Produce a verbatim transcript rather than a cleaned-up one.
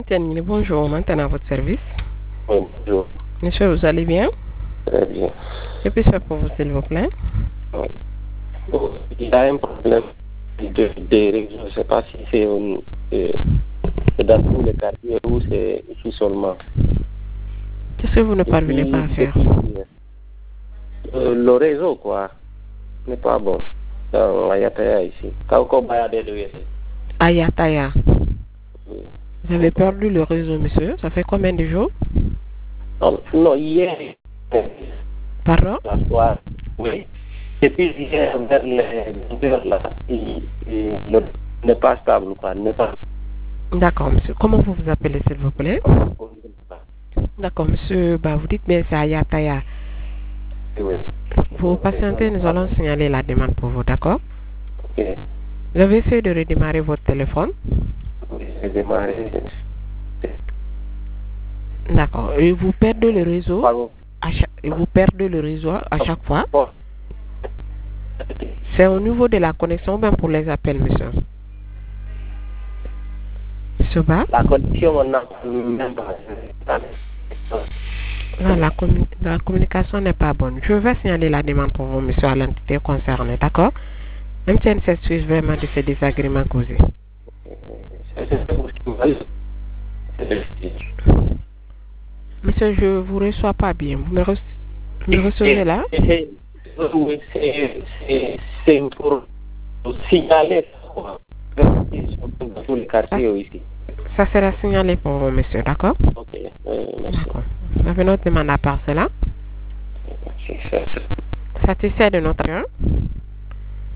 Terminé. Bonjour, maintenant à votre service. Oui, bonjour. Monsieur, vous allez bien? Très bien. Que puis-je faire pour vous, s'il vous plaît? Oui. Bon, il y a un problème de, de réseau. Je ne sais pas si c'est au- euh, c'est dans tous les quartiers ou c'est ici seulement. Qu'est-ce que vous ne Et parvenez puis, pas à faire? depuis, euh, le réseau, quoi, n'est pas bon dans Ayataya ici. Quand on va aller de Ayataya. Oui. Vous avez perdu le réseau, monsieur. Ça fait combien de jours? Non, non, hier, Pardon? la soirée, oui. Depuis hier, vers les vingt heures là, il, il ne- n'est pas stable, quoi, n'est pas. D'accord, monsieur. Comment vous vous appelez, s'il vous plaît? D'accord, monsieur. Bah, vous dites bien c'est Ayataya. Oui. Vous patientez, nous allons signaler la demande pour vous, d'accord? Ok. Vous avez essayé de redémarrer votre téléphone? Oui, j'ai démarré. D'accord. Et vous perdez le réseau Pardon. à chaque... et vous perdez le réseau à chaque fois? Bon. C'est au niveau de la connexion, même pour les appels, monsieur. Monsieur Ba? La condition, on n'a même pas. Non, la, commu- la communication n'est pas bonne. Je vais signaler la demande pour vous, monsieur, à l'entité concernée, d'accord? M T N s'excuse vraiment de ces désagréments causés. Monsieur, je vous reçois pas bien. Vous me, re- me recevez là? Oui, c'est c'est pour signaler tous les quartiers ici. Ça sera signalé pour vous, monsieur, d'accord? Ok, euh, merci. D'accord. Vous avez notre demande à part cela? C'est ça. Satisfait de notre action?